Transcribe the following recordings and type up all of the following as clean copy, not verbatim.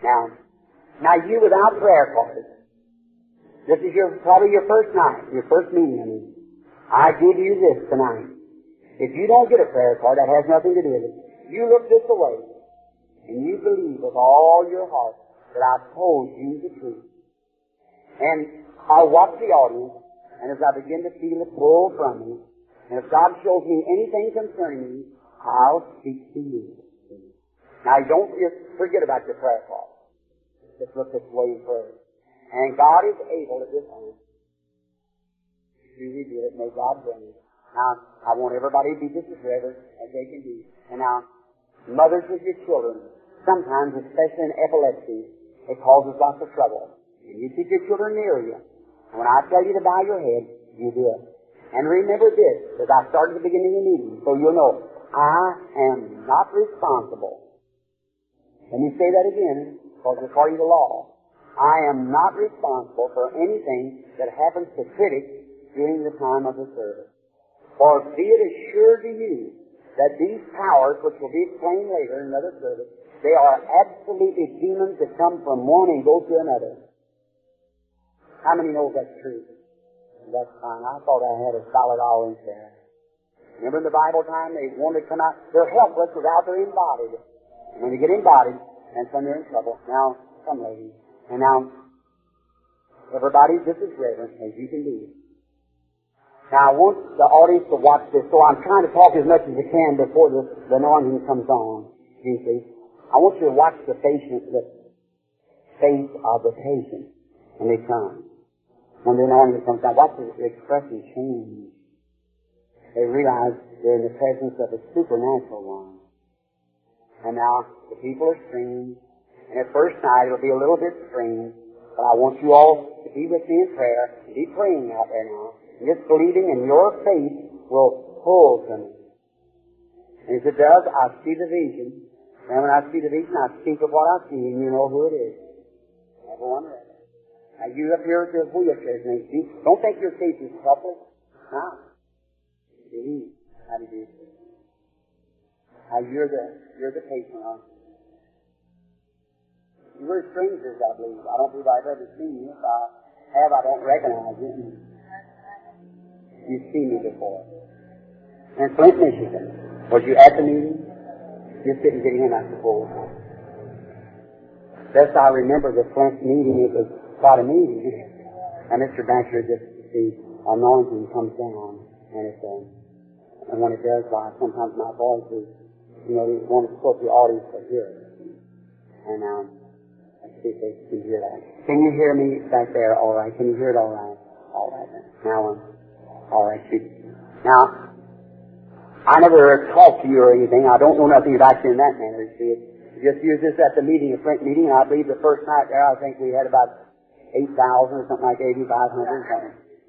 Now you without prayer cards, this is probably your first night, your first meeting. I give you this tonight. If you don't get a prayer card, that has nothing to do with it. You look this away, and you believe with all your heart that I've told you the truth. And I'll watch the audience, and as I begin to feel it pull from me, and if God shows me anything concerning you, I'll speak to you. Now, don't just forget about your prayer card. Just look this way in prayer. And God is able at this time to reveal it. May God bring it. Now, I want everybody to be just as reverent as they can be. And now, mothers with your children, sometimes, especially in epilepsy, it causes lots of trouble. And you keep your children near you. And when I tell you to bow your head, you do it. And remember this, as I started at the beginning of the meeting, so you'll know, I am not responsible. Let me say that again, because according to law, I am not responsible for anything that happens to critics during the time of the service. For be it assured to you that these powers, which will be explained later in another service, they are absolutely demons that come from one and go to another. How many know that's true? That's fine. I thought I had a solid audience there. Remember in the Bible time, they wanted to come out. They're helpless without they're embodied. And when they get embodied, that's when they're in trouble. Now, come ladies. And now, everybody, just as reverent as you can be. Now, I want the audience to watch this, so I'm trying to talk as much as I can before the anointing comes on. You see? I want you to watch the face of the patient when they come. When the anointing comes down, watch the expression change. They realize they're in the presence of a supernatural one. And now, the people are strange. And at first night, it'll be a little bit strange. But I want you all to be with me in prayer. Be praying out there now. And just believing in your faith will pull to me. And as it does, I see the vision. And when I see the vision, I speak of what I see, and you know who it is. Everyone ready. Now, you up here with your wheelchairs, and don't think your case is helpless. Now, believe. How do you do? Now, you're the patient, aren't you? You were strangers, I believe. I don't believe I've ever seen you. If I have, I don't recognize you. You've seen me before. In Flint, Michigan. Was you at the meeting? You're sitting getting in, I suppose. Best I remember the Flint meeting, it was quite a meeting. And Mr. Baxter, just the anointing comes down. And when it does, why, sometimes my voice is, you want to quote the audience to hear it. And let's see if they can hear that. Can you hear me back there all right? Can you hear it all right? All right then. Now, all right, now, I never talked to you or anything. I don't know nothing about you in that manner. You see, just use this at the meeting, a Flint meeting, and I believe the first night there, I think we had about 8,000 or something like 8,500 or something.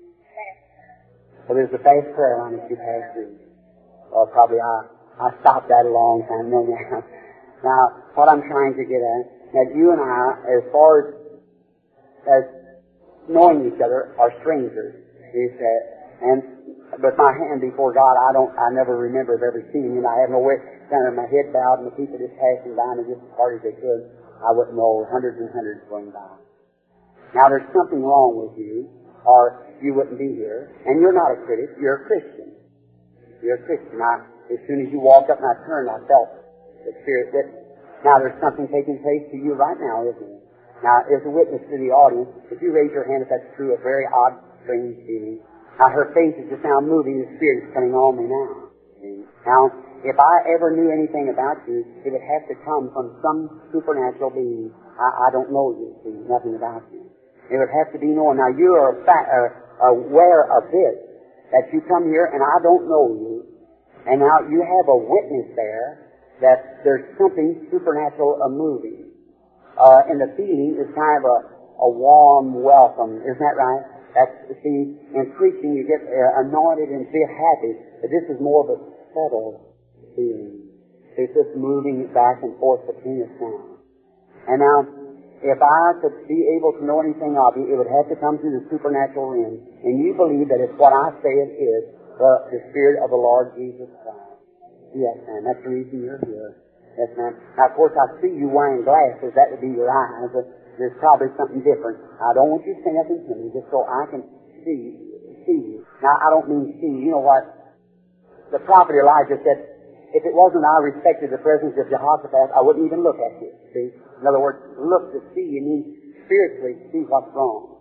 So there's a fast prayer line that you pass through. Or probably I stopped that a long time ago now. Now, what I'm trying to get at, that you and I, as far as knowing each other, are strangers. He said, but my hand before God, I never remember of ever seeing him. I have no way, kind of my head bowed and the people just passing by and just as hard as they could. I wouldn't know, hundreds and hundreds going by. Now there's something wrong with you, or you wouldn't be here. And you're not a critic, you're a Christian. You're a Christian. As soon as you walked up and I turned, I felt the Spirit that, now there's something taking place to you right now, isn't it? Now, as a witness to the audience, if you raise your hand if that's true, a very odd, strange feeling. Now, her face is just now moving. The Spirit is coming on me now. See? Now, if I ever knew anything about you, it would have to come from some supernatural being. I don't know you, see, nothing about you. It would have to be known. Now, you are aware of this, that you come here and I don't know you, and now you have a witness there that there's something supernatural moving. And the feeling is kind of a warm welcome. Isn't that right? That's, see, in preaching you get anointed and feel happy, but this is more of a subtle feeling. It's just moving back and forth between us now. And now, if I could be able to know anything of you, it would have to come through the supernatural realm. And you believe that it's what I say it is, the Spirit of the Lord Jesus Christ. Yes, and that's the reason you're here. Yes, ma'am. Now, of course, I see you wearing glasses. That would be your eyes. But there's probably something different. I don't want you to say nothing to me, just so I can see you. Now, I don't mean see. You know what? The prophet Elijah said, if it wasn't I respected the presence of Jehoshaphat, I wouldn't even look at you. See? In other words, look to see. You mean spiritually see what's wrong.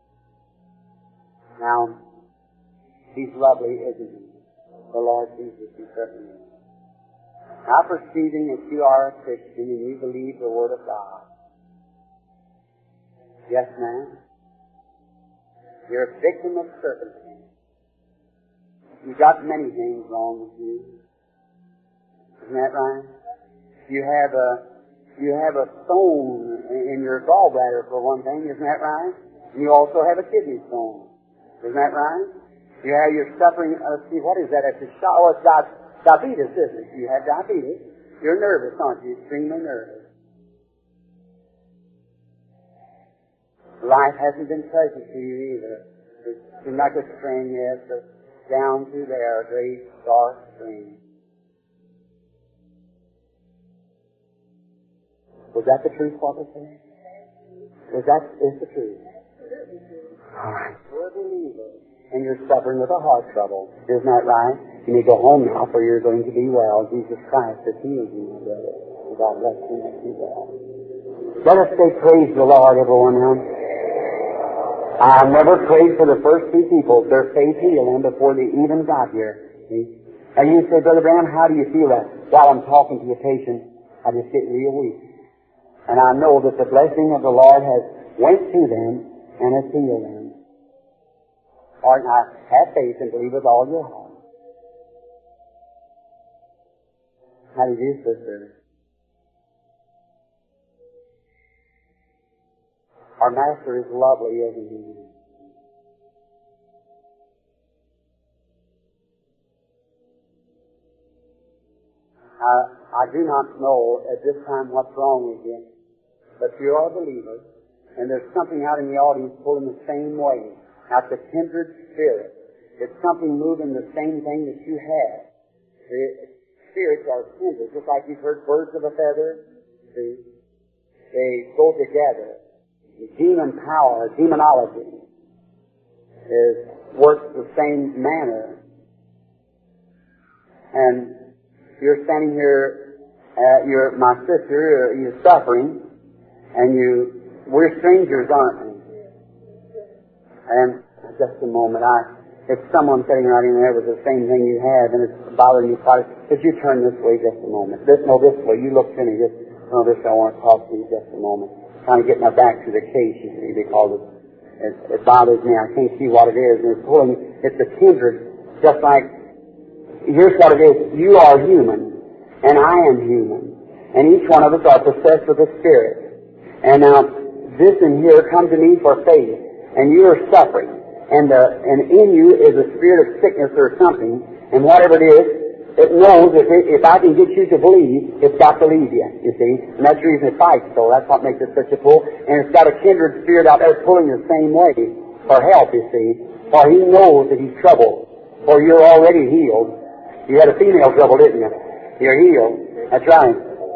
Now, he's lovely, isn't he? The Lord Jesus, he certainly is. Now, perceiving that you are a Christian and you believe the Word of God. Yes, ma'am. You're a victim of circumstance. You've got many things wrong with you. Isn't that right? You have a stone in your gallbladder, for one thing. Isn't that right? And you also have a kidney stone. Isn't that right? You're suffering. See, what is that? It's a shot. Oh, it's diabetes, isn't it? You have diabetes. You're nervous, aren't you? Extremely nervous. Life hasn't been pleasant to you either. It's been like a stream, yes, but down through there, a great dark stream. Was that the truth, what was said? Is the truth? All right. You're a believer, and you're suffering with a heart trouble. Isn't that right? You may go home now, for you're going to be well. Jesus Christ has healed you, my brother. God bless you, make you well. Let us say praise the Lord, everyone now. I never prayed for the first two people. Their faith healed them before they even got here. See? And you say, Brother Branham, how do you feel that? While I'm talking to your patient, I just get real weak. And I know that the blessing of the Lord has went to them and has healed them. All right, now, have faith and believe with all your heart. How do you do, sister? Our Master is lovely, isn't he? I do not know at this time what's wrong with you, but you are a believer, and there's something out in the audience pulling the same way. Now, it's a kindred spirit. It's something moving the same thing that you have. The spirits are kindred, just like you've heard birds of a feather. See? They go together. Demon power, demonology, works the same manner. And you're standing here, my sister, you're suffering, and we're strangers, aren't we? And just a moment, it's someone sitting right in there with the same thing you have, and it's bothering you quite. Could you turn this way just a moment? This way. You look to me. This I want to talk to you just a moment. Trying to get my back to the case, you see, because it bothers me. I can't see what it is, and it's pulling. It's a kindred, just like. Here's what it is. You are human, and I am human, and each one of us are possessed with a spirit. And now, this in here come to me for faith, and you are suffering, and in you is a spirit of sickness or something, and whatever it is, it knows if I can get you to believe, it's got to leave you, you see. And that's the reason it fights, so that's what makes it such a pull. And it's got a kindred spirit out there pulling the same way for help, you see. For he knows that he's troubled, for you're already healed. You had a female trouble, didn't you? You're healed. That's right.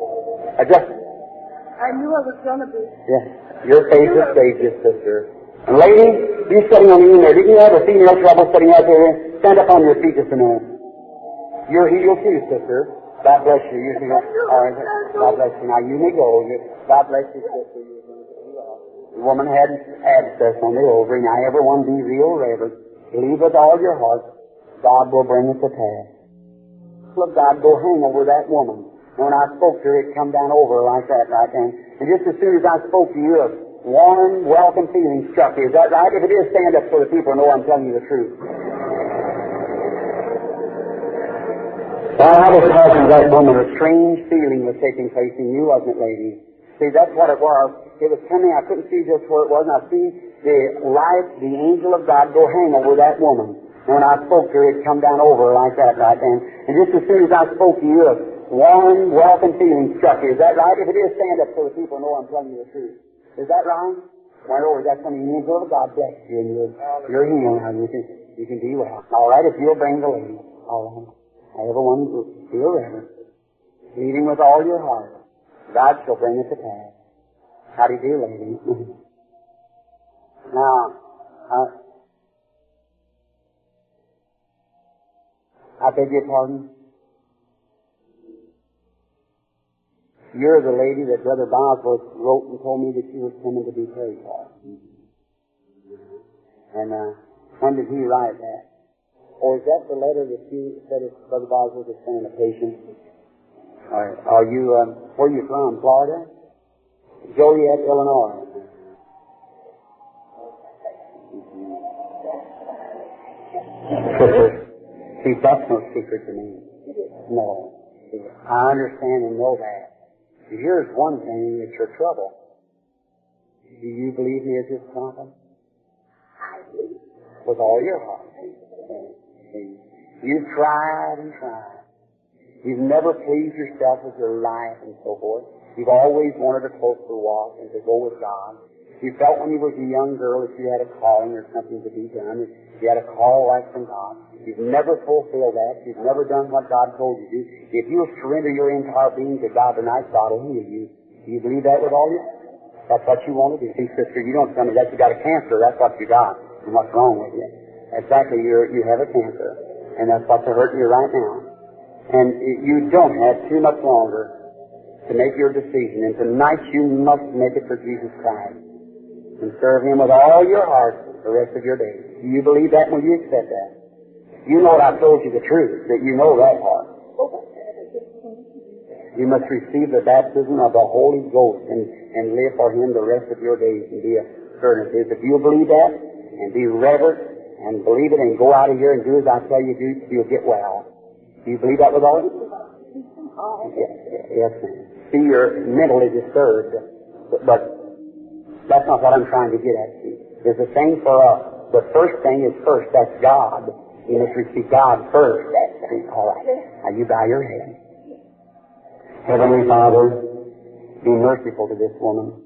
I knew I was going to be. Yes. Your faith is saved, sister. And lady, you sitting on the end there, didn't you have a female trouble sitting out there? Stand up on your feet just a minute. You're healed too, sister. God bless you. You're healed. All right. God bless you. Now you may go. God bless you, sister. The woman had an abscess on the ovary. Now everyone be real reverent. Believe with all your heart. God will bring it to pass. Let God go hang over that woman. And when I spoke to her, it come down over her like that right then. And just as soon as I spoke to you, a warm, welcome feeling struck you. Is that right? If it is, stand up so the people know I'm telling you the truth. While I was talking to that woman, a strange feeling was taking place in you, wasn't it, lady? See, that's what it was. It was coming, I couldn't see just where it was, and I see the light, the angel of God, go hang over that woman. And when I spoke to her, it come down over her like that right then. And just as soon as I spoke to you, a warm, welcome feeling struck you. Is that right? If it is, stand up so the people know I'm telling you the truth. Is that right? Went over, that's when the angel of God bless you, and you're healed now. You can be well. All right, if you'll bring the lady. All right. Everyone feel reverent. Believing with all your heart, God shall bring it to pass. How do you do, lady? Now, I beg your pardon? You're the lady that Brother Bosworth wrote and told me that you were coming to be prayed for. And when did he write that? Or is that the letter that you said if Brother Bosworth is sending a patient? Are you, where are you from, Florida? Joliet, Illinois. Sister, see, that's no secret to me. No. I understand and know that. Here's one thing, it's your trouble. Do you believe me as his prophet? I believe. With all your heart. You've tried and tried. You've never pleased yourself with your life and so forth. You've always wanted a closer walk and to go with God. You felt when you was a young girl that you had a calling or something to be done. You had a call like from God. You've never fulfilled that. You've never done what God told you to do. If you'll surrender your entire being to God tonight, God will heal you. Do you believe that with all you? That's what you want to do. See, sister, you don't tell me that you got a cancer. That's what you got. And what's wrong with you? Exactly, you have a cancer. And that's what's hurting you right now. And you don't have too much longer to make your decision. And tonight you must make it for Jesus Christ. And serve Him with all your heart the rest of your days. Do you believe that? Will you accept that? You know that I told you the truth, that you know that part. You must receive the baptism of the Holy Ghost and live for Him the rest of your days and be a servant of His. If you believe that and be reverent and believe it and go out of here and do as I tell you to do, you'll get well. Do you believe that with all of you? Yes, ma'am. See, you're mentally disturbed, but that's not what I'm trying to get at. There's a thing for us. The first thing is first. That's God. You must receive God first. All right. Now you bow your head. Heavenly Father, be merciful to this woman.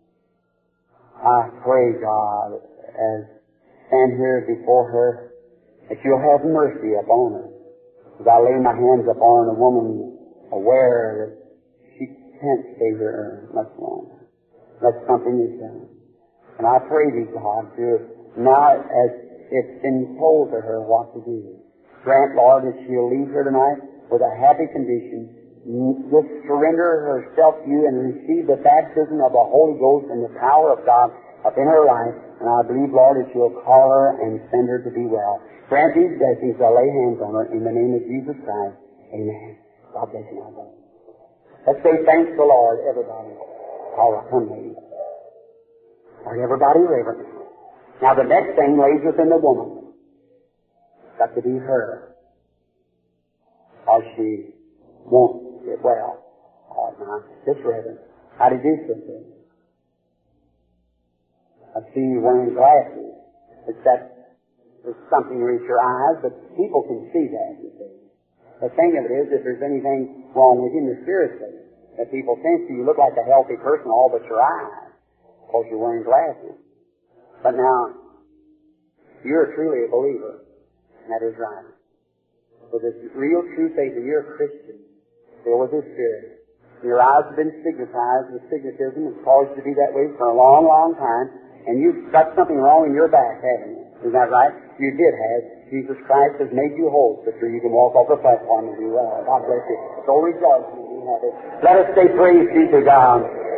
I pray, God, as I stand here before her, that you'll have mercy upon her. As I lay my hands upon a woman aware that she can't stay here much longer. That something is done. And I pray thee, God, to now as it's been told to her what to do. Grant, Lord, that she'll leave here tonight with a happy condition. Just surrender herself to you and receive the baptism of the Holy Ghost and the power of God up in her life. And I believe, Lord, that you'll call her and send her to be well. Grant these blessings. I lay hands on her in the name of Jesus Christ. Amen. God bless you, my brother. Let's say thanks to the Lord, everybody. All right, come ladies. Are everybody reverent? Now the next thing lays within the woman. It's got to be her. Or she won't get well. All right, now, just reverent. How do you do, sister? I see you wearing glasses. It's that there's something reach your eyes, but people can see that, you see. The thing of it is, if there's anything wrong with you in the spirit state, that people think you look like a healthy person all but your eyes, because you're wearing glasses. But now, you're truly a believer, and that is right. With this real true faith that you're a Christian, filled with His Spirit. Your eyes have been stigmatized with stigmatism. It's caused you to be that way for a long, long time, and you've got something wrong in your back, haven't you? Isn't that right? You did have. Jesus Christ has made you whole, sister. You can walk off the platform and do well. God bless you. So rejoice when you have it. Let us say praise be to God.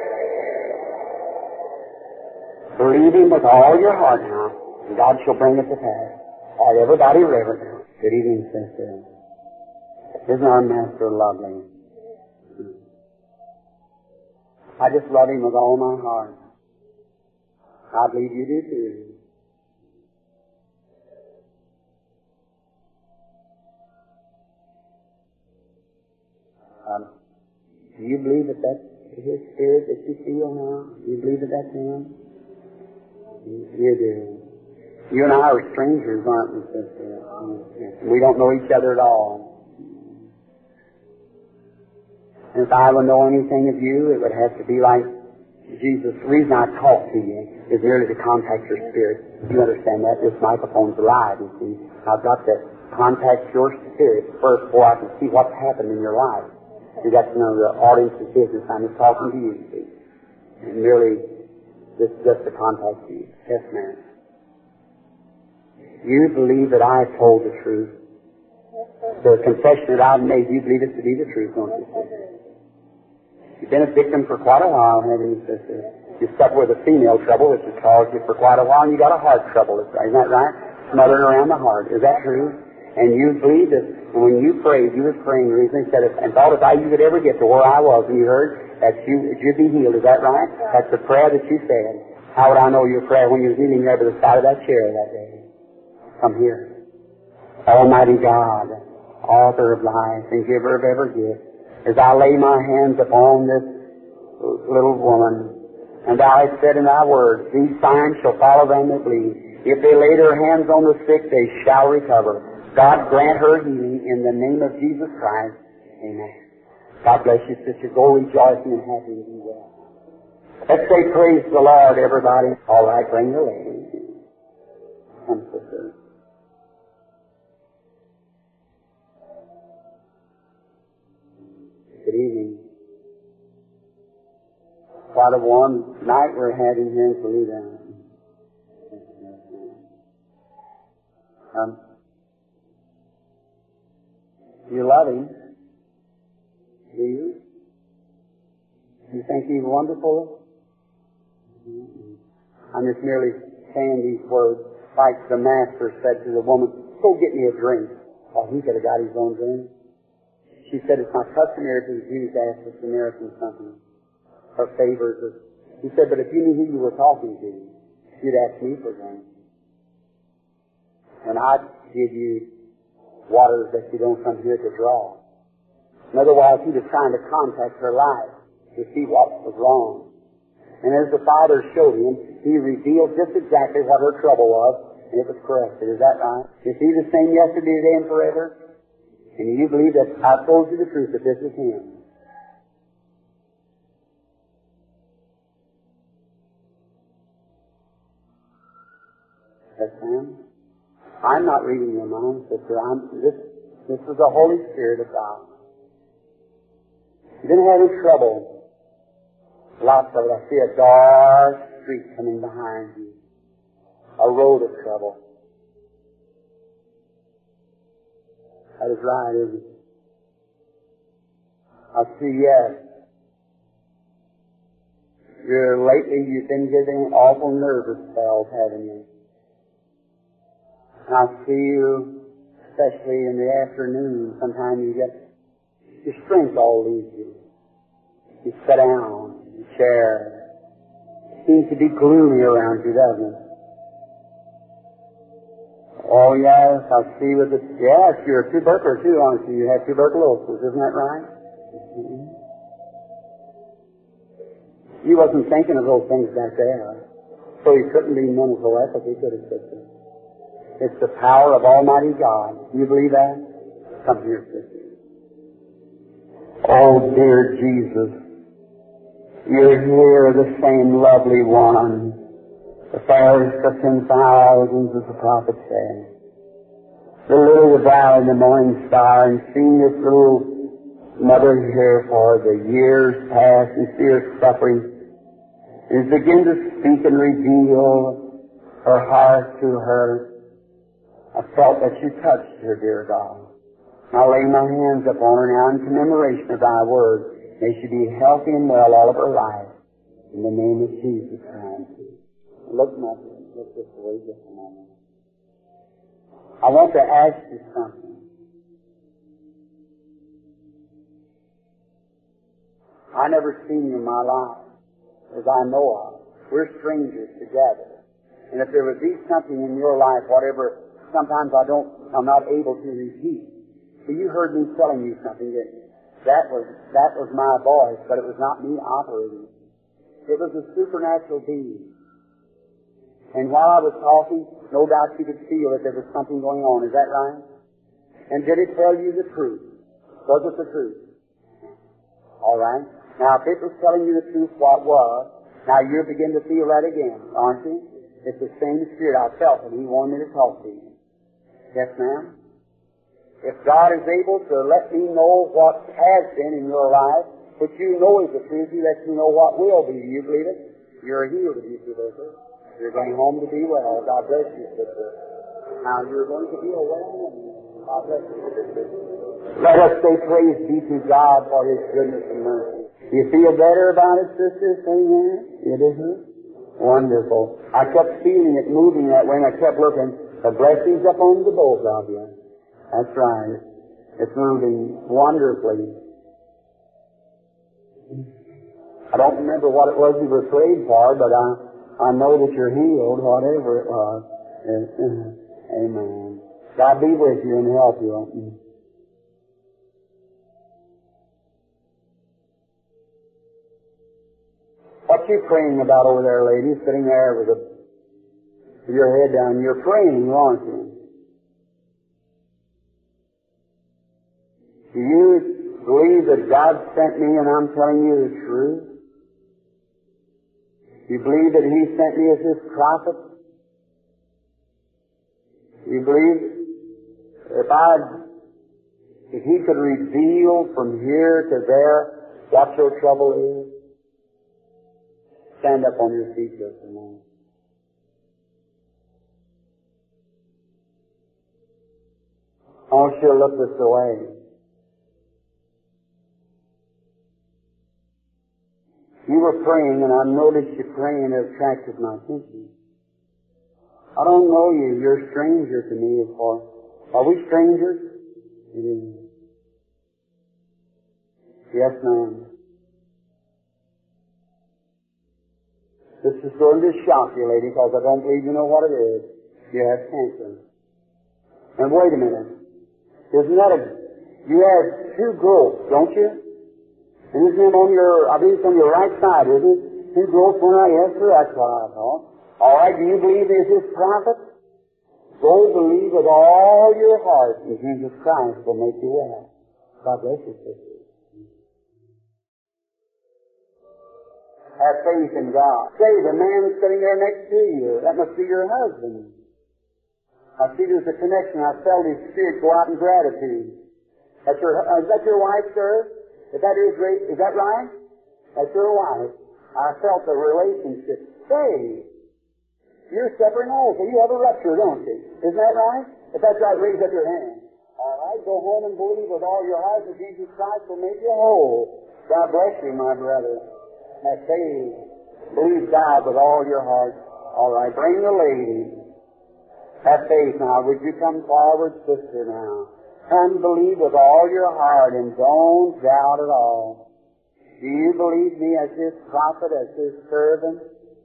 Believe Him with all your heart now, and God shall bring it to pass. All right, everybody reverent now. Good evening, sister. Isn't our Master lovely? I just love Him with all my heart. I believe you do too. Do you believe that that's His Spirit that you feel now? Do you believe that that's Him? You do. You and I are strangers, aren't we, sister? We don't know each other at all. And if I would know anything of you, it would have to be like Jesus. The reason I talk to you is merely to contact your spirit. You understand that? This microphone's alive, you see. I've got to contact your spirit first before I can see what's happened in your life. See, that's none of the audience's business. I'm just talking to you, see. And merely, this is just a contact to you. Yes, ma'am. You believe that I have told the truth. The confession that I've made, you believe it to be the truth, don't you, sister? You've been a victim for quite a while, haven't you, sister? You suffer with a female trouble, which has caused you for quite a while, and you got a heart trouble. Isn't that right? Smothering around the heart. Is that true? And you believe that when you prayed, you were praying the reason, said, and thought if you could ever get to where I was, and you heard that you'd be healed. Is that right? That's the prayer that you said. How would I know your prayer when you were kneeling there by the side of that chair that day? Come here. Almighty God, author of life and giver of every gift, as I lay my hands upon this little woman, and thou hast said in thy word, these signs shall follow them that believe. If they lay their hands on the sick, they shall recover. God grant her healing in the name of Jesus Christ. Amen. God bless you, sister. Go rejoicing and happy and be well. Let's say praise the Lord, everybody. All right, bring your lady. Come, sister. Good evening. Quite a warm night we're having here in Toledo. You love Him, do you? You think He's wonderful? I'm just merely saying these words like the Master said to the woman, go get me a drink. Oh, he could have got his own drink. She said, it's not customary for the Jews to ask the Samaritan something, or favors. He said, but if you knew who you were talking to, you'd ask me for a drink. And I'd give you water that you don't come here to draw. And otherwise, he was trying to contact her life to see what was wrong. And as the Father showed him, he revealed just exactly what her trouble was, and it was corrected. Is that right? Is he the same yesterday, today, and forever? And you believe that I've told you the truth, that this is him? Yes, ma'am? I'm not reading your mind, sister. This is the Holy Spirit of God. You didn't have any trouble. Lots of it. I see a dark street coming behind you. A road of trouble. That is right, isn't it? I see, yes. Lately you've been getting awful nervous spells, haven't you? And I see you, especially in the afternoon, sometimes your strength all leaves you. You sit down in a chair. It seems to be gloomy around you, doesn't it? Oh, yes, I see with it. Yes, you're a tubercular too, aren't you? You have tuberculosis, isn't that right? Mm-hmm. You wasn't thinking of those things back there. So you couldn't be mental telepathy, could it, sister? It's the power of Almighty God. Do you believe that? Come here, sister. Oh, dear Jesus, you're here, the same lovely one, the fairest of 10,000, as the prophet said. The lily of the valley and the morning star, and seeing this little mother here for the years past and see her suffering, and begin to speak and reveal her heart to her. I felt that you touched her, dear God. I lay my hands upon her now in commemoration of thy word. May she be healthy and well all of her life. In the name of Jesus Christ. Look this way just a moment. I want to ask you something. I never seen you in my life, as I know of. We're strangers together. And if there would be something in your life, whatever, sometimes I'm not able to repeat. But you heard me telling you something that was my voice, but it was not me operating. It was a supernatural being. And while I was talking, no doubt you could feel that there was something going on. Is that right? And did it tell you the truth? Was it the truth? All right. Now, if it was telling you the truth, what was? Now you're beginning to feel that again, aren't you? It's the same Spirit. I felt it. He wanted me to talk to you. Yes, ma'am? If God is able to let me know what has been in your life, which you know is the truth, He lets me know what will be. Do you believe it? You're healed if you believe it. You're going home to be well. God bless you, sister. Now you're going to be well. God bless you, sister. Let us say praise be to God for His goodness and mercy. Do you feel better about it, sister? Saying that? It isn't? Wonderful. I kept feeling it moving that way, and I kept looking. The blessings upon the both of you. That's right. It's moving wonderfully. I don't remember what it was you were prayed for, but I know that you're healed, whatever it was. Amen. God be with you and help you. What you praying about over there, lady, sitting there with your head down? You're praying, aren't you? Do you believe that God sent me and I'm telling you the truth? Do you believe that He sent me as His prophet? Do you believe if He could reveal from here to there what your trouble is? Stand up on your feet just a moment. Oh, she'll look this way. You were praying, and I noticed you praying, and it attracted my attention. I don't know you. You're a stranger to me. Are we strangers? It is. Yes, ma'am. This is going to shock you, lady, because I don't believe you know what it is. You have cancer. And wait a minute. You have two growths, don't you? And isn't it I believe it's on your right side, isn't it? Two growths, one right, yes, sir, that's what I thought. All right, do you believe there's His prophet? Go believe with all your heart in Jesus Christ will make you well. God bless you, sister. Have faith in God. Say, the man sitting there next to you, that must be your husband. I see there's a connection. I felt his spirit go out in gratitude. Is that your wife, sir? Is that right? That's your wife. I felt the relationship. Say, you're suffering also. You have a rupture, don't you? Isn't that right? If that's right, raise up your hand. All right, go home and believe with all your heart that Jesus Christ will make you whole. God bless you, my brother. Have faith. Believe God with all your heart. All right, bring the lady. Have faith now. Would you come forward, sister, now? Come believe with all your heart and don't doubt at all. Do you believe me as His prophet, as His servant?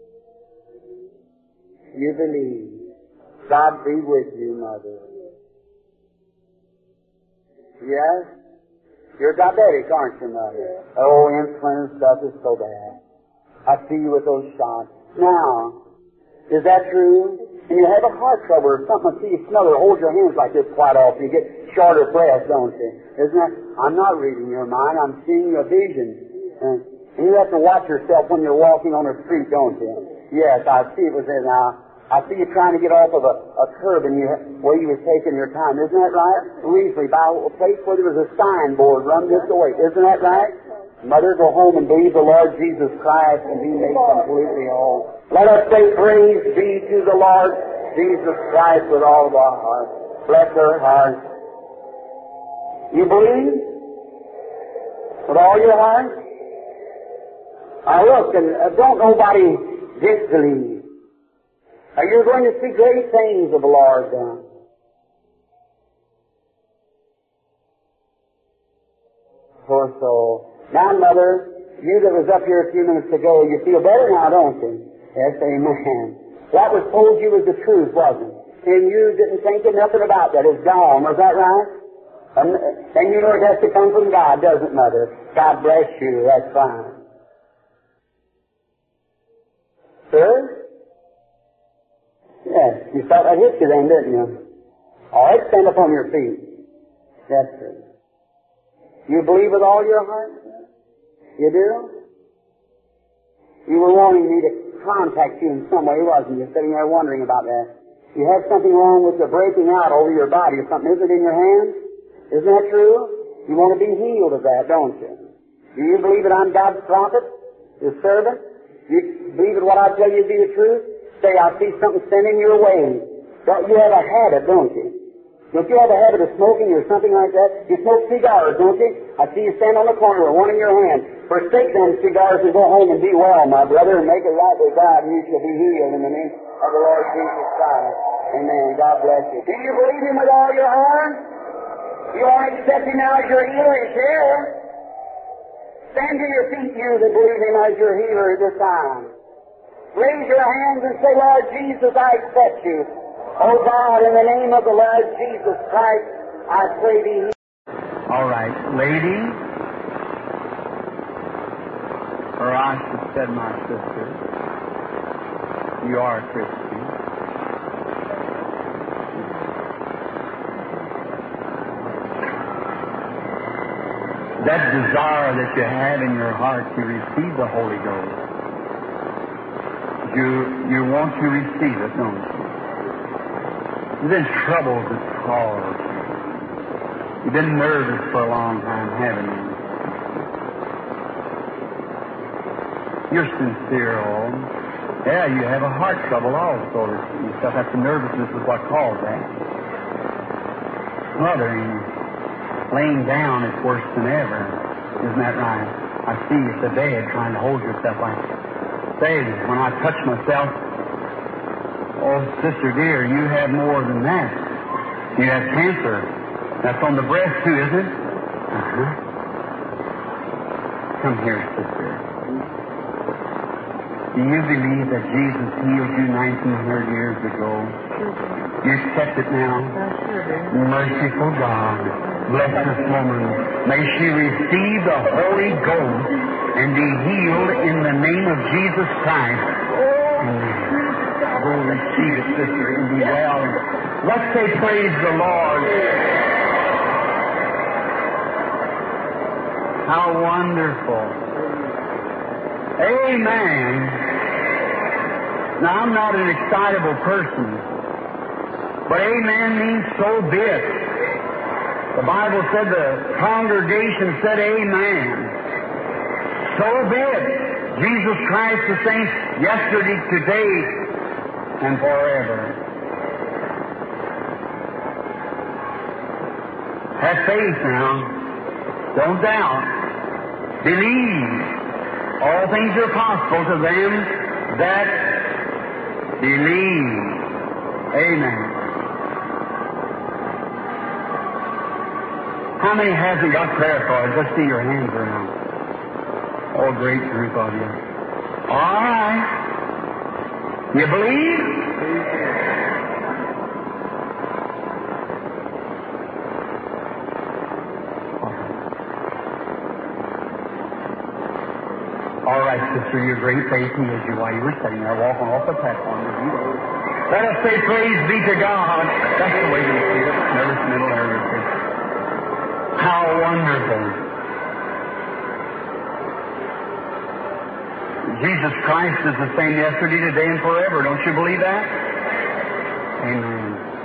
You believe. God be with you, mother. Yes? You're diabetic, aren't you, mother? Oh, insulin and stuff is so bad. I see you with those shots. Now, is that true? And you have a heart trouble or something. I see you smell it. Hold your hands like this quite often. You get shorter breath, don't you? Isn't that? I'm not reading your mind. I'm seeing a vision. And you have to watch yourself when you're walking on the street, don't you? Yes, I see it was there now. I see you trying to get off of a curb and where you was taking your time. Isn't that right? Recently, by a place where there was a signboard, run this way. Isn't that right? Mother, go home and believe the Lord Jesus Christ and be made completely whole. Let us say praise be to the Lord Jesus Christ with all of our heart. Bless her heart. You believe? With all your heart? Now look, and don't nobody disbelieve. You're going to see great things of the Lord done. Poor soul. Now, Mother, you that was up here a few minutes ago, you feel better now, don't you? Yes, amen. What was told you was the truth, wasn't it? And you didn't think of nothing about that. It's gone. Was that right? And you know it has to come from God, doesn't it, Mother? God bless you. That's fine. Sir? Yes, you felt that hit you then, didn't you? All right, stand up on your feet. Yes, sir. You believe with all your heart? You do? You were wanting me to contact you in some way, wasn't you? Sitting there wondering about that. You have something wrong with the breaking out over your body or something. Is it in your hand? Isn't that true? You want to be healed of that, don't you? Do you believe that I'm God's prophet, His servant? Do you believe that what I tell you to be the truth? Say, I see something sending your way. Don't you have a habit, don't you? Don't you have a habit of smoking or something like that? You smoke cigars, don't you? I see you stand on the corner with one in your hand. Forsake them cigars and go home and be well, my brother, and make it right with God, and you shall be healed in the name of the Lord Jesus Christ. Amen. God bless you. Do you believe Him with all your heart? You want to accept Him now as your healer? He's here. Stand to your feet, you that believe Him as your healer at this time. Raise your hands and say, Lord Jesus, I accept you. Oh God, in the name of the Lord Jesus Christ, I pray thee. All right, lady, or I should have said my sister, you are a Christian. That desire that you have in your heart to receive the Holy Ghost, you want to receive it, don't you? You've been troubled with cause. You've been nervous for a long time, haven't you? You're sincere, all. Yeah, you have a heart trouble also. You stuff. That's the nervousness is what caused that. Smothering, laying down is worse than ever. Isn't that right? I see you at the bed trying to hold yourself like that. Say, when I touch myself, oh, sister dear, you have more than that. You have cancer. That's on the breast, too, isn't it? Uh-huh. Come here, sister. Do you believe that Jesus healed you 1900 years ago? You accept it now? Merciful God, bless this woman. May she receive the Holy Ghost and be healed in the name of Jesus Christ. Go receive it, sister, and be well. Let's say praise the Lord. How wonderful. Amen. Now, I'm not an excitable person, but amen means so be it. The Bible said the congregation said amen. So be it. Jesus Christ the same yesterday, today, and forever. Have faith now. Don't doubt. Believe. All things are possible to them that believe. Amen. How many hasn't got prayer cards? Let's see your hands around. Oh, great group of you. All right. You believe? All right, sister, your great faith healed you while you were sitting there walking off the platform. Let us say praise be to God. That's the way we see it. Nervous middle area. How wonderful. Jesus Christ is the same yesterday, today, and forever. Don't you believe that? Amen.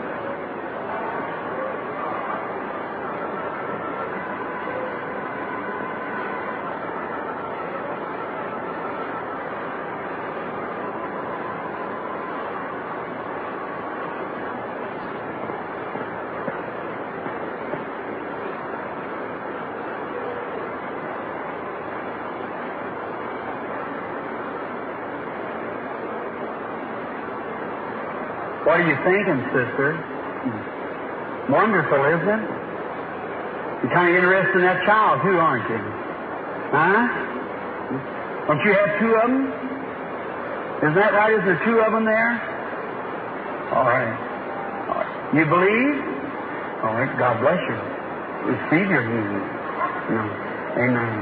What are you thinking, sister? Wonderful, isn't it? You're kind of interested in that child, too, aren't you? Huh? Don't you have two of them? Isn't that right? Is there two of them there? All right. All right. You believe? All right. God bless you. Receive your healing. Amen.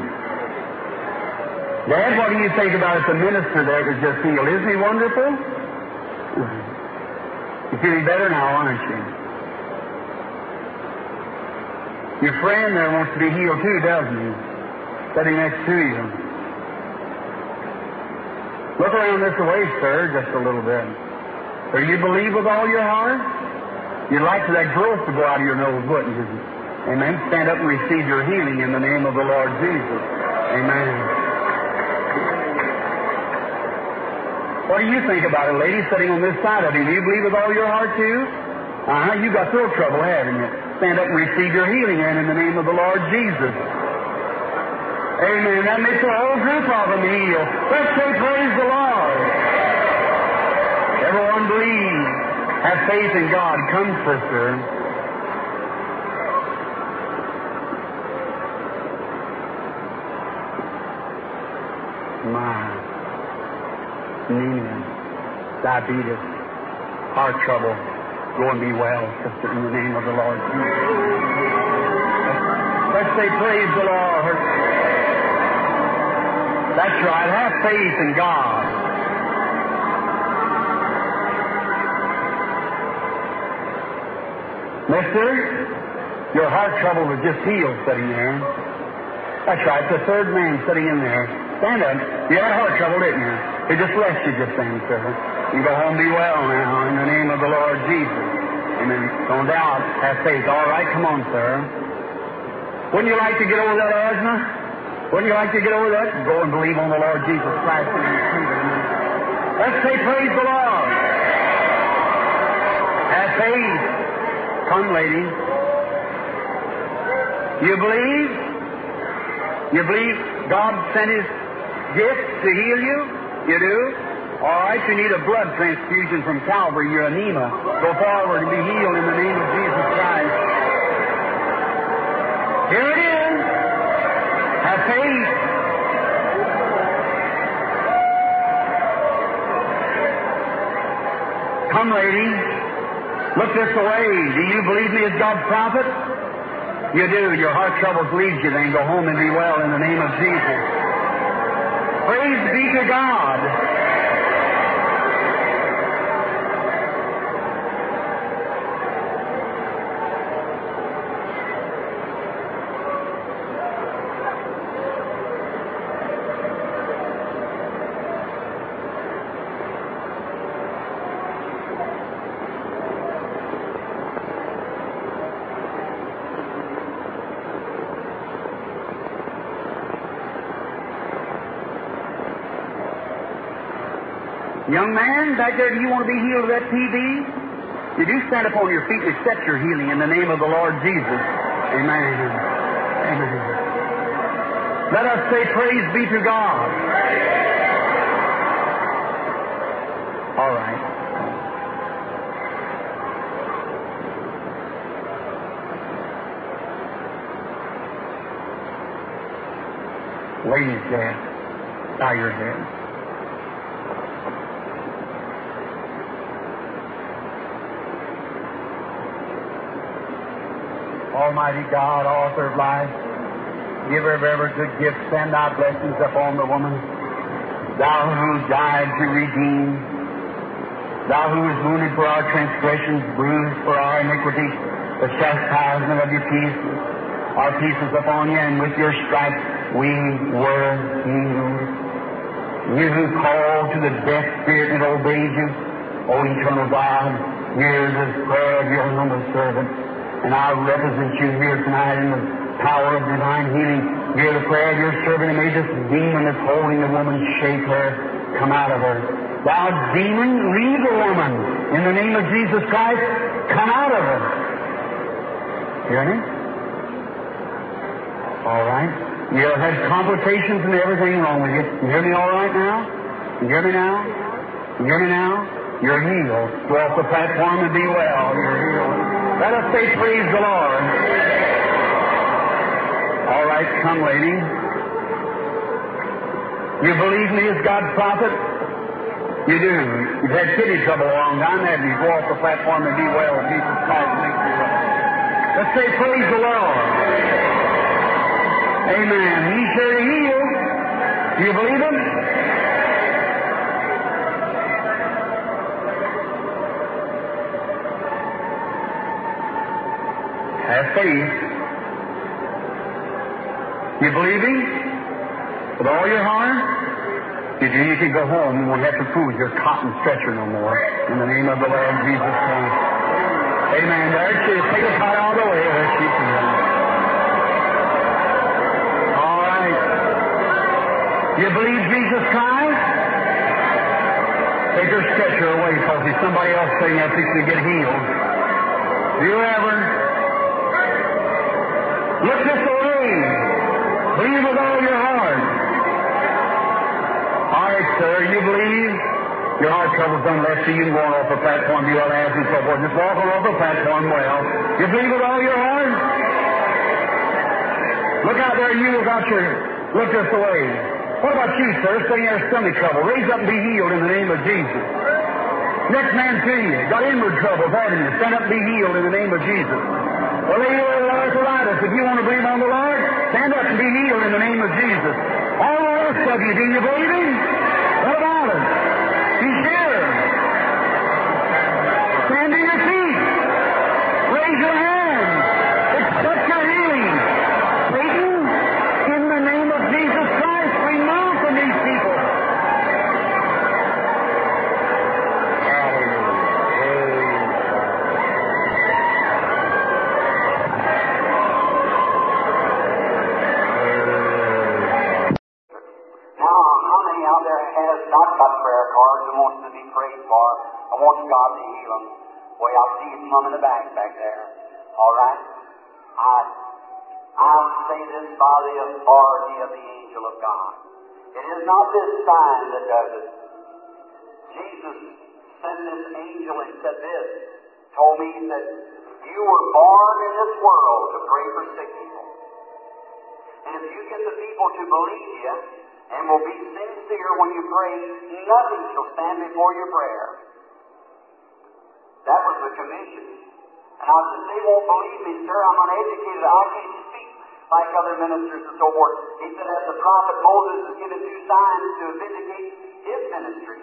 Dad, what do you think about the minister there that just healed? Isn't he wonderful? You're feeling better now, aren't you? Your friend there wants to be healed too, doesn't he? Sitting next to you. Look around this way, sir, just a little bit. Do you believe with all your heart? You'd like for that growth to go out of your nose, wouldn't you? Amen. Stand up and receive your healing in the name of the Lord Jesus. Amen. What do you think about it, lady, sitting on this side of you? Do you believe with all your heart, too? You got throat trouble, haven't you? Stand up and receive your healing in the name of the Lord Jesus. Amen. That makes the whole group of them heal. Let's say praise the Lord. Everyone believe. Have faith in God. Come, sister. Anemia, diabetes, heart trouble, go and be well, sister, in the name of the Lord Jesus. Let's say praise the Lord. That's right. Have faith in God. Mister, your heart trouble was just healed sitting there. That's right. The third man sitting in there. Stand up. You had heart trouble, didn't you? It just left you just then, sir. You go home and be well now in the name of the Lord Jesus. Amen. Don't doubt. Have faith. All right, come on, sir. Wouldn't you like to get over that asthma? Wouldn't you like to get over that? Go and believe on the Lord Jesus Christ and receive it. Let's say praise the Lord. Have faith. Come, lady. You believe? You believe God sent His gift to heal you? You do? All right, you need a blood transfusion from Calvary. You're anema. Go forward and be healed in the name of Jesus Christ. Here it is. Have faith. Come, lady. Look this way. Do you believe me as God's prophet? You do. Your heart troubles leave you. Then go home and be well in the name of Jesus. Praise be to God. Young man, back there, do you want to be healed of that TB? You do stand up on your feet and accept your healing in the name of the Lord Jesus. Amen. Amen. Let us say praise be to God. All right. Ladies, dead. Bow your head. Almighty God, author of life, giver of every good gift, send thy blessings upon the woman. Thou who died to redeem, thou who was wounded for our transgressions, bruised for our iniquities, the chastisement of your peace, our peace is upon you, and with your stripes we were healed. You who called to the deaf spirit and obeyed you, O eternal God, hear this prayer of your humble servant. And I represent you here tonight in the power of divine healing. Hear the prayer of your servant, and may this demon that's holding the woman shake her, come out of her. Thou demon, leave the woman. In the name of Jesus Christ, come out of her. Hear me? All right. You have had complications and everything wrong with you. You hear me all right now? You hear me now? You hear me now? You're healed. Go off the platform and be well. You're healed. Let us say praise the Lord. All right, come, lady. You believe me as God's prophet? You do. You've had kidney trouble a long time, haven't you? Go off the platform and be well. Jesus Christ makes you well. Let's say praise the Lord. Amen. He's here to heal. Do you believe Him? Have faith. You believe Him? With all your heart? You do, you can go home and won't have to prove your cotton stretcher no more. In the name of the Lord Jesus Christ. Amen. There she is. Take the pot out of the way. There she is. You believe Jesus Christ? Take your stretcher away, because there's somebody else sitting there fixing to get healed. Do you ever? Look this way. Believe with all your heart. All right, sir, you believe? Your heart trouble's done less, so you can go on off the platform, do all that, and so forth. Just walk on off the platform well. You believe with all your heart? Look out there, you without your... Look this way. What about you, sir? Sitting there, stomach trouble. Raise up and be healed in the name of Jesus. Next man to you. Got inward trouble, haven't you? Stand up and be healed in the name of Jesus. The lady with arthritis, if you want to believe on the Lord, stand up and be healed in the name of Jesus. All the rest of you, do you believe Him? What about it? He's here. Stand to your feet. Raise your hand. Accept your healing. Satan, in the name of Jesus Christ, remove from these people. Not got prayer cards and wants to be prayed for. I want God to heal them. Boy, I see his mom in the back there. All right? I say this by the authority of the angel of God. It is not this sign that does it. Jesus sent this angel and said this. Told me that you were born in this world to pray for sick people. And if you get the people to believe you, and will be sincere when you pray, nothing shall stand before your prayer. That was the commission. And I said, they won't believe me, sir. I'm uneducated. I can't speak like other ministers and so forth. He said, as the prophet Moses has given 2 signs to vindicate his ministry.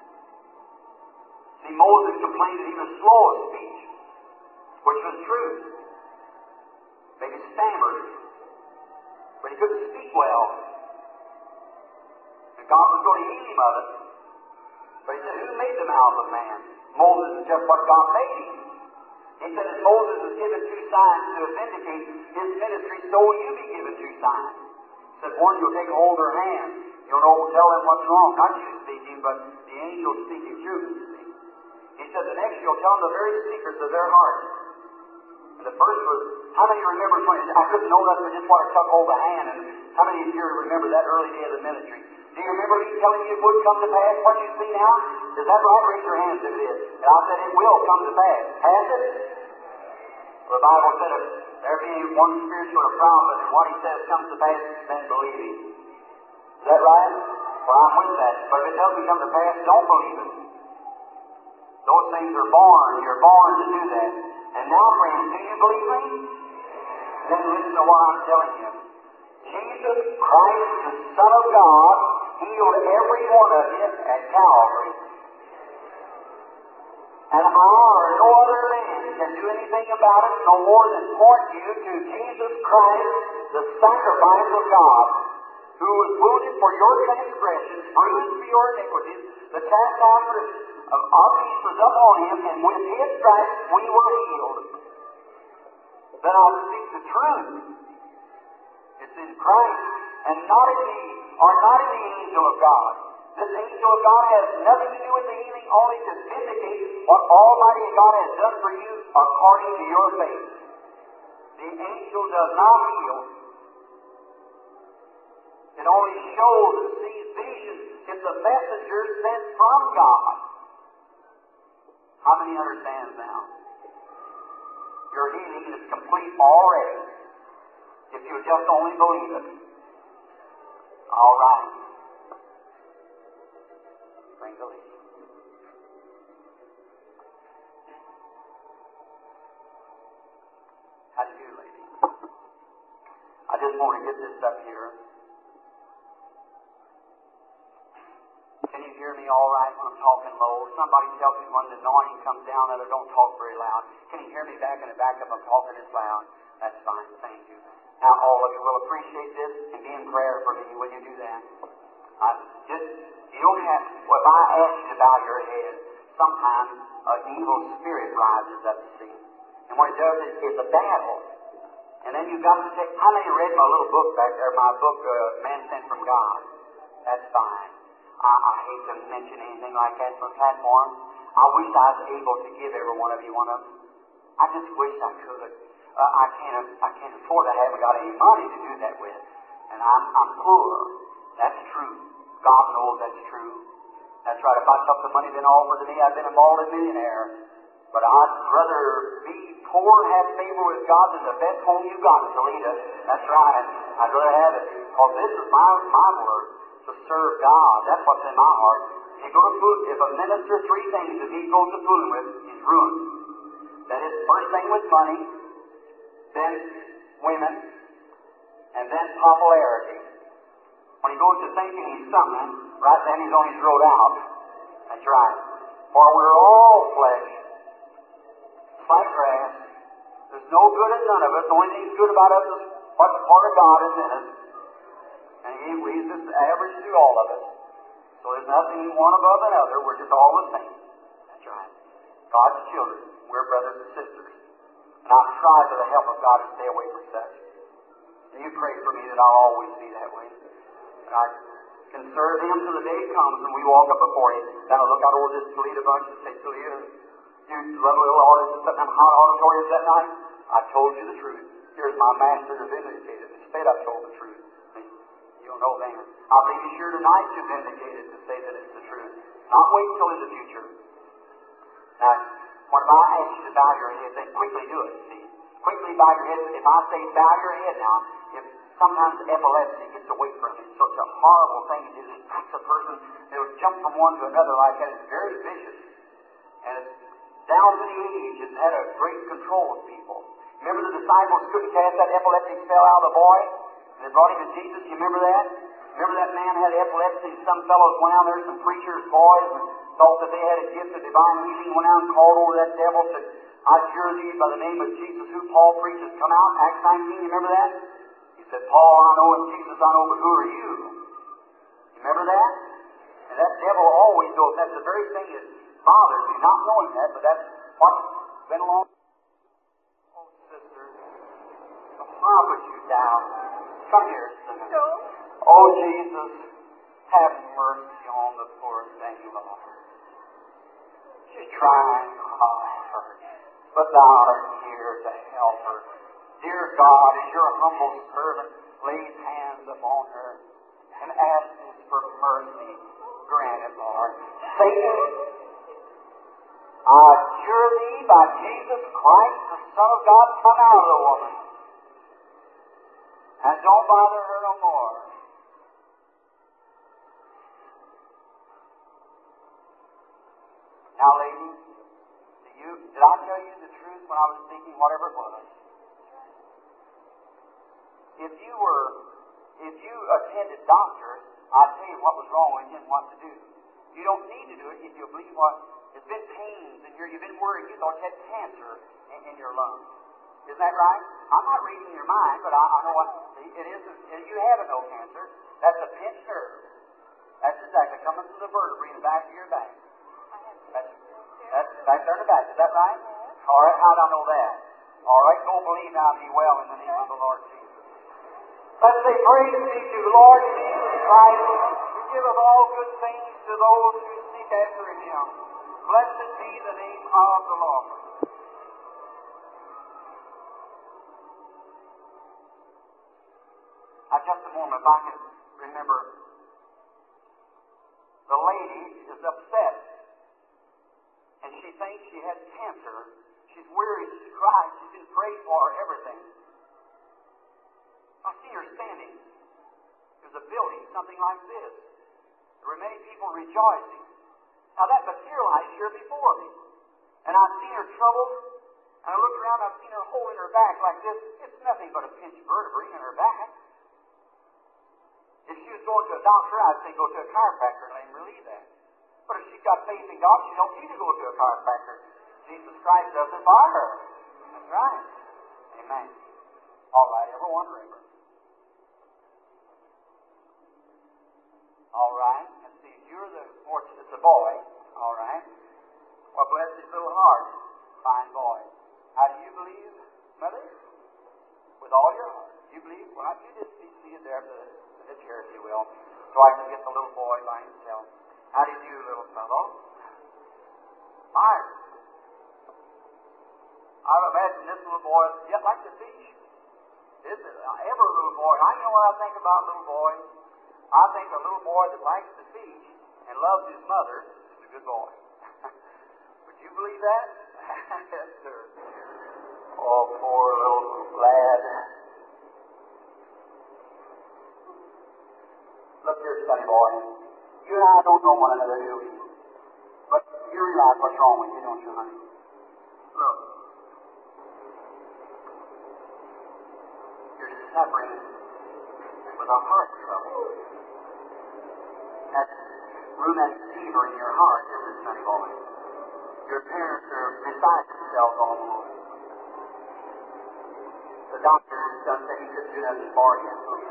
See, Moses complained that he was slow of speech, which was true. Maybe stammered, but he couldn't speak well. God was going to heal him of it. But he said, who made the mouth of man? Moses is just what God made him. He said, as Moses was given 2 signs to vindicate his ministry, so will you be given 2 signs. He said, one, you'll take hold of their hand. You'll know, tell them what's wrong. Not you speaking, but the angel speaking truth. He said, the next, you'll tell them the very secrets of their heart. And the first was, how many remember when I couldn't know that, I just want to tuck hold the hand. And how many of you remember that early day of the ministry? Do you remember me telling you it would come to pass what you see now? Is that right? Raise your hands if it is. And I said it will come to pass. Has it? Well, the Bible said if there be one spiritual prophet and what he says comes to pass, then believe him. Is that right? Well, I'm with that. But if it doesn't come to pass, don't believe it. Those things are born. You're born to do that. And now, friends, do you believe me? Then listen to what I'm telling you. Jesus Christ, the Son of God, healed every one of you at Calvary. And I or no other man can do anything about it no more than point you to Jesus Christ, the sacrifice of God, who was wounded for your transgressions, bruised for your iniquities, the chastisement of peace was upon him, and with his stripes we were healed. Then I'll speak the truth. It's in Christ, and not in me, or not in the angel of God. This angel of God has nothing to do with the healing, only to vindicate what Almighty God has done for you according to your faith. The angel does not heal. It only shows and sees visions. It's a messenger sent from God. How many understand now? Your healing is complete already. If you just only believe it. All right. Bring the lady. How do you do, lady? I just want to get this up here. Can you hear me all right when I'm talking low? Somebody tells me when the anointing comes down that I don't talk very loud. Can you hear me back in the back if I'm talking this loud? That's fine. Thank you. Now, all of you will appreciate this and be in prayer for me. Will you do that? You don't have, well, if I ask you to bow your head, sometimes an evil spirit rises up to see. And what it does is it's a battle. And then you've got to take, how many read my little book back there, my book, Man Sent from God? That's fine. I hate to mention anything like that from the platform. I wish I was able to give every one of you one of them. I just wish I could. I can't afford. I haven't got any money to do that with, and I'm poor. That's true. God knows that's true. That's right. If I took the money been offered to me, I'd been a multi-millionaire. But I'd rather be poor and have favor with God than the best home you got in Toledo. That's right. I'd rather have it. Because this is my word, to serve God. That's what's in my heart. If you go to food, if a minister, three things that he goes to fooling with, he's ruined. That is, first thing with money, then women, and then popularity. When he goes to thinking he's something, right then he's on his road out. That's right. For we're all flesh, like grass. There's no good in none of us. The only thing that's good about us is what part of God is in us. And He's just average through all of us. So there's nothing one above another. We're just all the same. That's right. God's children. We're brothers and sisters. And I try with the help of God to stay away from such. And you pray for me that I'll always be that way. And I can serve Him till the day comes and we walk up before Him. Then I'll look out over this Toledo bunch and say, Toledo, you lovely little audience sitting in hot auditoriums that night, I told you the truth. Here's my master to vindicate it. Instead, I told the truth. You'll know then. I believe He's here tonight to vindicate it, to say that it's the truth. Not wait till in the future. Now, when I ask you to bow your head, then quickly do it, see. Quickly bow your head. If I say bow your head now, if sometimes epilepsy gets away from you, it's such a horrible thing. It just attacks a person. It'll jump from one to another like that. It's very vicious. And it's down to the age, it's had a great control of people. Remember the disciples couldn't cast that epileptic spell out of the boy? And they brought him to Jesus. You remember that? Remember that man had epilepsy? Some fellows went out there, some preachers, boys, and thought that they had a gift of divine healing, went out and called over that devil, said, I adjure thee by the name of Jesus, who Paul preaches, come out. Acts 19, you remember that? He said, Paul I know and Jesus I know, but who are you? You remember that? And that devil always knows. That's the very thing that bothers me, not knowing that, but that's what's been along. Oh, sister, I'll put you down. Come here, sister. No. Oh, Jesus, have mercy on the poor thing, Lord. She's trying hard, but Thou art here to help her. Dear God, as your humble servant lays hands upon her and asks for mercy, grant it, Lord. Satan, I adjure thee by Jesus Christ, the Son of God, come out of the woman. And don't bother her no more. Now, lady, did I tell you the truth when I was speaking, whatever it was? If you attended doctors, I'd tell you what was wrong with you and what to do. You don't need to do it if you believe what. There's been pains in you've been worried. You thought you had cancer in your lungs. Isn't that right? I'm not reading your mind, but I know what it is. You haven't no cancer. That's a pinched nerve. That's exactly coming from the vertebrae in the back of your back. That's back there in the back. Is that right? All right. How do I know that? All right. Go believe now and be well in the name of the Lord Jesus. Let's say, praise be to the Lord Jesus Christ, who giveth all good things to those who seek after Him. Blessed be the name of the Lord. Now, just a moment, if I can remember. The lady is upset, and she thinks she has cancer. She's worried, she's crying, she's been prayed for, everything. I see her standing. There's a building, something like this. There were many people rejoicing. Now that materialized here before me. And I've seen her troubled, and I looked around, I've seen her holding her back like this. It's nothing but a pinched vertebrae in her back. If she was going to a doctor, I'd say go to a chiropractor and let him relieve that. But if she's got faith in God, she don't need to go to a chiropractor. Jesus Christ does it for her. That's right. Amen. All right, everyone, remember. All right. Let's see. You're the fortunate. It's a boy. All right. Well, bless his little heart. Fine boy. How do you believe, Mother? With all your heart. You believe? Well, you just be seated there for the sit here if you will, so I can get the little boy by himself. How do you do, little fellow? Myers. I've imagined this little boy just like the fish. This is every little boy. I know what I think about little boys. I think a little boy that likes to fish and loves his mother is a good boy. Would you believe that? Yes, sir. Oh, poor little lad. Look here, sonny boy. You and I don't know one another, do we? But you realize what's wrong with you, don't you, honey? Look. You're suffering with a heart trouble. That rheumatic fever in your heart, isn't it, sonny boy? Your parents are beside themselves almost. The doctor just said he couldn't do nothing for you.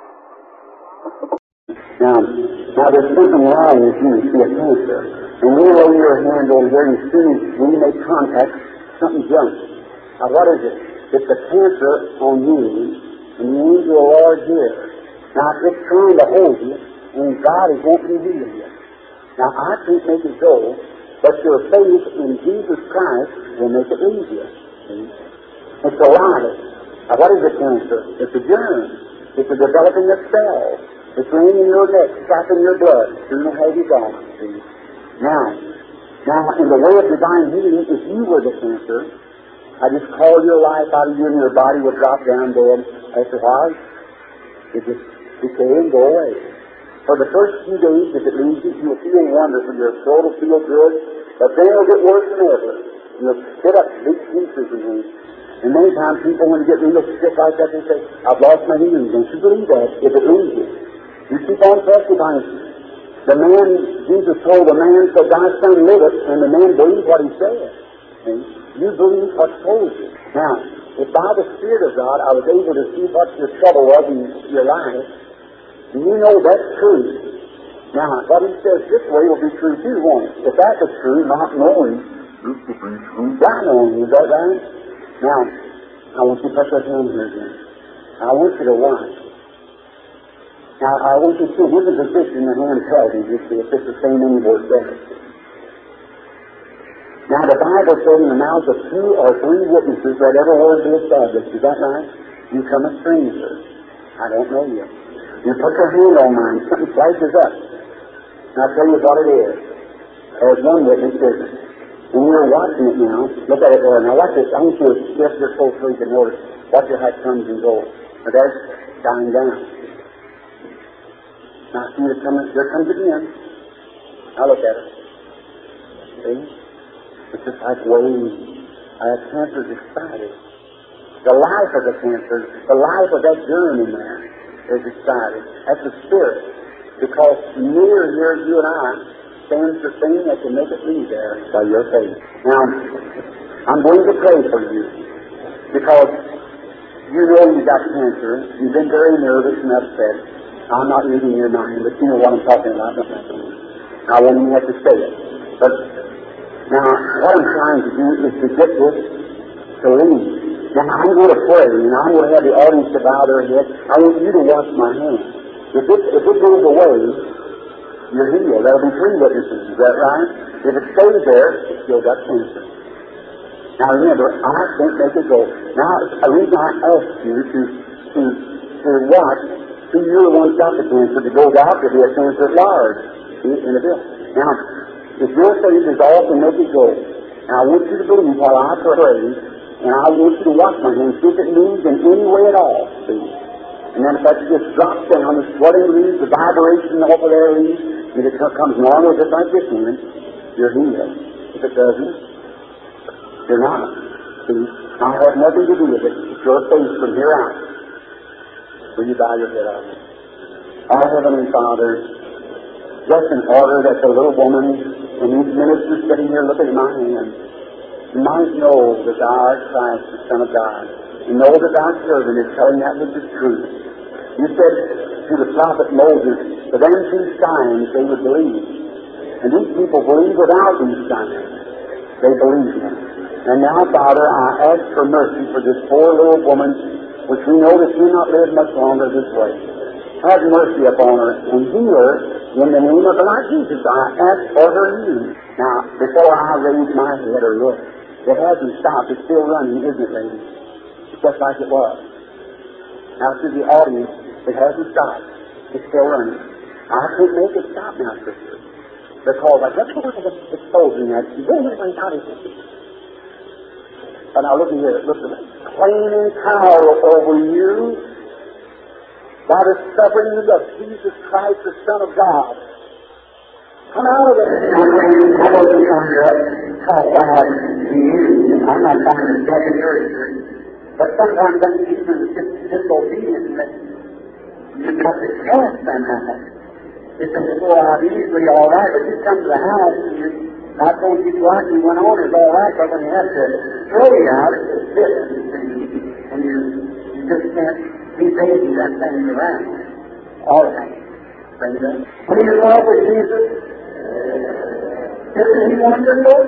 Now there's something wrong with you. You see a cancer. And you lay your hand over here, and as soon as we make contact, something jumps. Now what is it? It's a cancer on you, and you need your Lord here. Now it's trying to hold you, and God is wanting to heal you. Now I can't make it go, but your faith in Jesus Christ will make it easier. See? It's alive. Now what is a cancer? It's a germ. It's a developing of cells. It's laying in your neck, trapping your blood. Soon will have you gone. See? Now, in the way of divine healing, if you were the cancer, I just call your life out of you and your body would drop down dead. After a while, it just decay and go away. For the first few days, if it leaves you, you'll feel wonderful. Your throat will feel good, but then it'll get worse than ever. You'll spit up big pieces and things. And many times people, when they get real sick like that, they say, I've lost my healing. Don't you believe that if it leaves you? You keep on testifying. The man, Jesus told the man, said, thy son liveth, and the man believed what he said. See? You believe what's told you. Now, if by the Spirit of God I was able to see what your trouble was in your life, do you know that's true? Now, what he says this way will be true too, won't it? If that was true, not knowing, this will be true by knowing. Is that right? Now, I want you to put your hand here again. I want you to watch. Now, I want you to see, here's a position the hand held in, you see, if it's the same any verse there. Now, the Bible said in the mouths of 2 or 3 witnesses that every word be established. Is that right? You come a stranger. I don't know you. You put your hand on mine, something flashes up. And I'll tell you what it is. There's one witness, isn't it? And you're watching it now. Look at it there. Now, watch this. I want you to shift your full so you can notice. Watch your how it comes and goes. Now, there's dying down. Now, see, there comes it again. Now, look at it. See? It's just like waves. That cancer's excited. The life of the cancer, the life of that germ in there is excited. That's the spirit. Because near here, you and I, stands the thing that can make it leave there by your faith. Now, I'm going to pray for you. Because you know you've got cancer. You've been very nervous and upset. I'm not reading your mind, but you know what I'm talking about. I won't even have to say it. But now, what I'm trying to do is to get this to leave. Now, I'm going to pray, and I'm going to have the audience to bow their head. I want you to watch my hand. If it goes away, you're healed. There'll be 3 witnesses. Is that right? If it stays there, it's still got cancer. Now, remember, I can't make it go. Now, the reason I asked you to watch. See, you're the one who got the cancer. If it goes out, there'll be a cancer at large. See, in the bill. Now, if your faith is all to make it go, and I want you to believe while I pray, and I want you to watch my hand, see if it moves in any way at all. See? And then if that just drops down, the sweating leaves, the vibration off of there leaves, if it comes normal just like this hand, you're healed. If it doesn't, you're not. See? I have nothing to do with it. It's your faith from here out. Will you bow your head on me? Our Heavenly Father, just in order that the little woman and these ministers sitting here looking at my hand might know that thou art Christ, the Son of God, and know that thy servant is telling that which is true. You said to the prophet Moses, for them 2 signs they would believe. And these people believe without these signs. They believe him. And now, Father, I ask for mercy for this poor little woman, which we know that she will not live much longer this way. have mercy upon her and heal her in the name of the Lord Jesus. I ask for her healing. Now, before I raise my head or look, it hasn't stopped. It's still running, isn't it, lady? Just like it was. Now, to the audience, it hasn't stopped. It's still running. I can't make it stop now, sister. Because I just want to expose me that she really went out of it. But now look at here. Look at it. Claiming power over you by the sufferings of Jesus Christ, the Son of God. Come out of it. I wasn't trying to talk bad to you. I'm not trying to get in your ear. But sometimes I'm even disobedient. You've got to test them out. It's before I'm easily all right, but you come to the house and I told you what you went on is all right, but when you have to throw you out, it's just different. And you just can't be taking that thing around. All right. Bring it up. Are you in love with Jesus? Isn't he wonderful?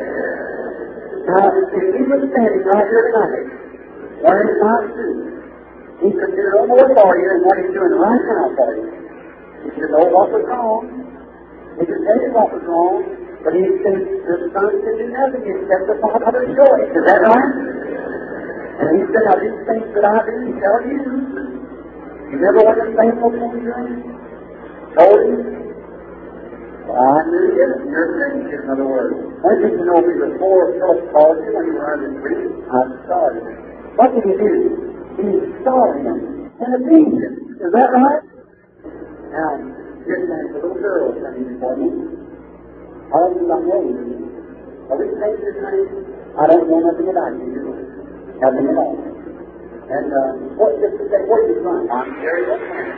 Now, if he was standing right here tonight, wearing my suit, he could do no more for you than what he's doing right now for you. He could know what was wrong. He could tell you what was wrong. But he said the Son can do nothing except the Father show it. Is that right? And he said, now these things that I do, he tell you. You never want to say what you're doing? Told you? Well, I knew you. You're a Christian, in other words. When did you know me before Philip called you when you were under the tree? I saw you. What did he do? He saw him in a vision. Is that right? Now, here's a little girl coming for me. How long have I known you? Are we strangers, honey? I don't know nothing about you. Nothing at all. And, what did you say? Where are you from? I'm Jerry O'Connor.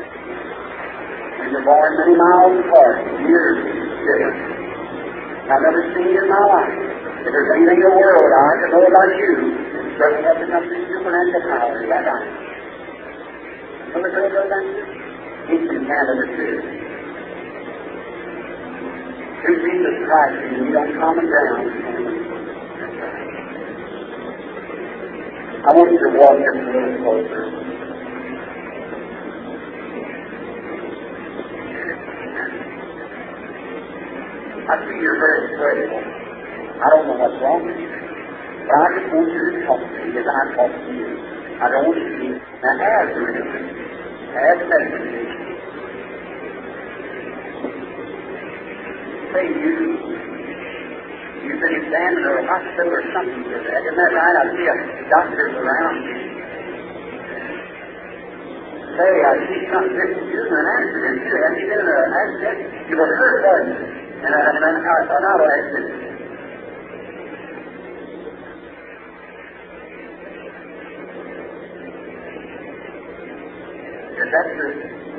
We were born many miles apart, years different. I've never seen you in my life. If there's anything in the world I can know about you, it certainly has enough supernatural power. Is that right? Remember the girl that you? He's in Canada, too. Through Jesus Christ, and we on common ground. I want you to walk just a little closer. I see you're very grateful. I don't know what's wrong with you. But I just want you to talk to me as I talk to you. I don't want you to be an hazard. As medicine. Say you've been examined or a hospital or something. Isn't that right? I see a doctors around. Say, I see something different. You're in an accident too. Have you been in an accident? You were hurt, wasn't you? And an auto accident. Is that true?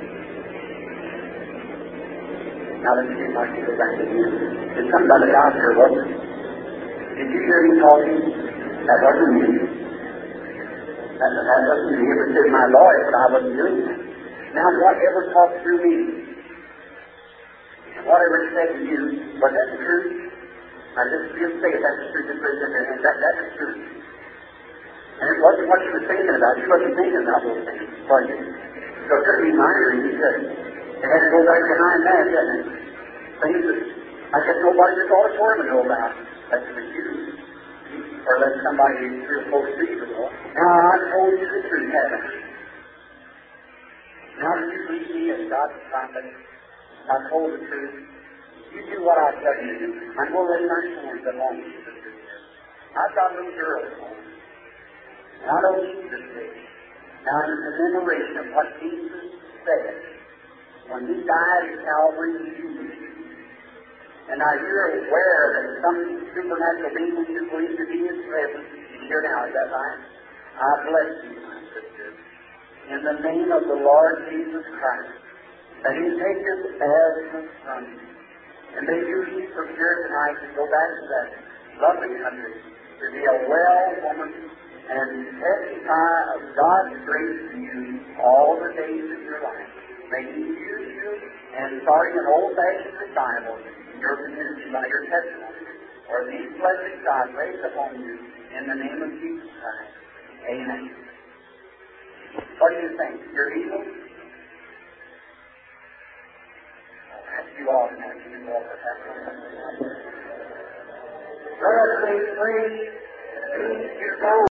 Now let's see if I can go back to you. Did somebody out there, wasn't it? Did you hear me talking? That wasn't me. That wasn't me. It was just my lawyer, but I wasn't doing that. Now whatever talked through me, and whatever it said to you, was that the truth? I just feel say that's the truth, and that's the truth. And it wasn't what you were thinking about. You wasn't thinking about those things, was you? So it took me minor, and you said, it had to go back behind that, didn't it? Things that I guess nobody in this auditorium would know about. That's for you. Or let somebody 3 or 4 streets ago. Now, I told you the truth, haven't I? Now, do you believe me as God's prophet? I told the truth. You do what I tell you to do. I'm going to lay my hands upon you, sister. I've got a little girl at home. And I don't need this thing. Now, in the commemoration of what Jesus said, when he died at Calvary, and now you're aware that some supernatural being which you believe to be his presence is here now, is that right? I bless you, my sister, in the name of the Lord Jesus Christ, that he take this as his son. And may you be prepared tonight to go back to that lovely country, to be a well woman, and testify of God's grace to you all the days of your life. May he use you and starting an old-fashioned revival in your community by your testimony, or these blessings God lays upon you in the name of Jesus Christ. Amen. What do you think? You're evil? you all. Let us be free. You're